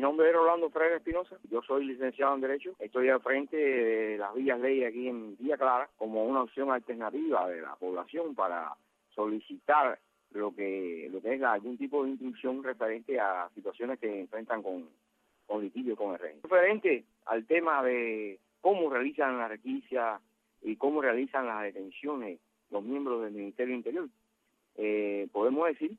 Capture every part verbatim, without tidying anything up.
nombre es Rolando Freire Espinosa, yo soy licenciado en Derecho, estoy al frente de las Villas Leyes aquí en Villa Clara como una opción alternativa de la población para solicitar lo que lo que es algún tipo de instrucción referente a situaciones que enfrentan con, con litigio con el régimen. Referente al tema de cómo realizan la requisa y cómo realizan las detenciones los miembros del Ministerio del Interior, eh, podemos decir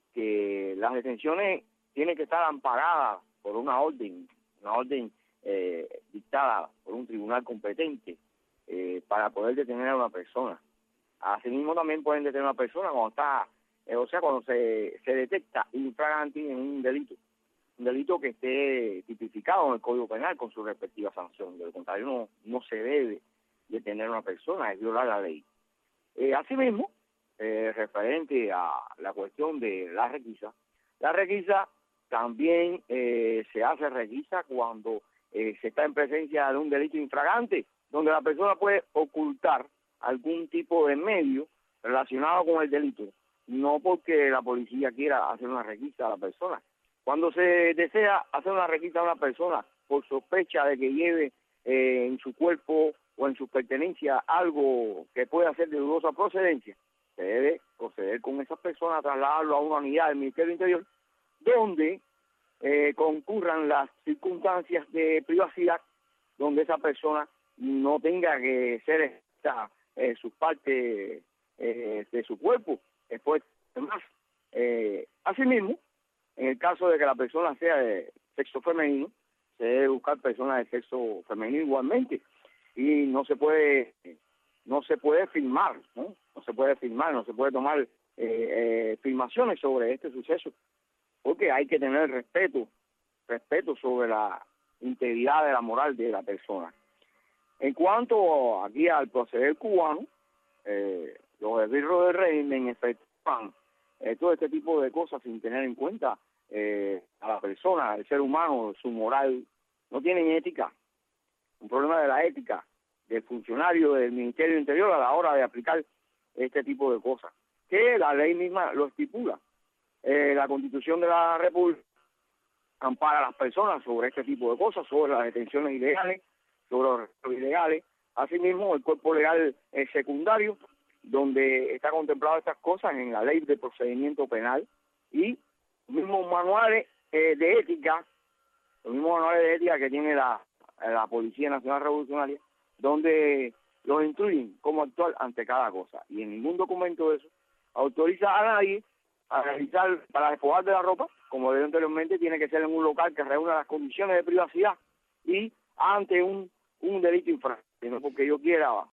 que las detenciones tienen que estar amparadas por una orden, una orden eh, dictada por un tribunal competente eh, para poder detener a una persona. Asimismo también pueden detener a una persona cuando está, eh, o sea, cuando se, se detecta infraganti en un delito, un delito que esté tipificado en el Código Penal con su respectiva sanción. De lo contrario, no, no se debe detener a una persona, es violar la ley. Eh, asimismo, eh, referente a la cuestión de la requisa, la requisa también eh, se hace requisa cuando eh, se está en presencia de un delito infragante, donde la persona puede ocultar algún tipo de medio relacionado con el delito, no porque la policía quiera hacer una requisa a la persona. Cuando se desea hacer una requisa a una persona por sospecha de que lleve eh, en su cuerpo o en sus pertenencias algo que pueda ser de dudosa procedencia, se debe proceder con esa persona a trasladarlo a una unidad del Ministerio del Interior, donde eh, concurran las circunstancias de privacidad, donde esa persona no tenga que ser esta, eh, sus partes eh, de su cuerpo después más. Eh, asimismo, en el caso de que la persona sea de sexo femenino, se debe buscar personas de sexo femenino igualmente, y no se puede no se puede filmar, ¿no? No se puede filmar, no se puede tomar eh, eh, filmaciones sobre este suceso, porque hay que tener respeto, respeto sobre la integridad de la moral de la persona. En cuanto aquí al proceder cubano, eh, los esbirros del régimen efectúan eh, todo este tipo de cosas sin tener en cuenta eh, a la persona, al ser humano, su moral. No tienen ética, un problema de la ética del funcionario del Ministerio del Interior a la hora de aplicar este tipo de cosas, que la ley misma lo estipula. Eh, la Constitución de la República ampara a las personas sobre este tipo de cosas, sobre las detenciones ilegales, sobre los arrestos ilegales. Asimismo, el cuerpo legal eh, secundario, donde está contemplado estas cosas en la ley de procedimiento penal, y los mismos manuales eh, de ética, los mismos manuales de ética que tiene la, la Policía Nacional Revolucionaria, donde los instruyen cómo actuar ante cada cosa. Y en ningún documento de eso autoriza a nadie a realizar, para despojar de la ropa, como dije anteriormente, tiene que ser en un local que reúna las condiciones de privacidad y ante un, un delito infraccional, no porque yo quiera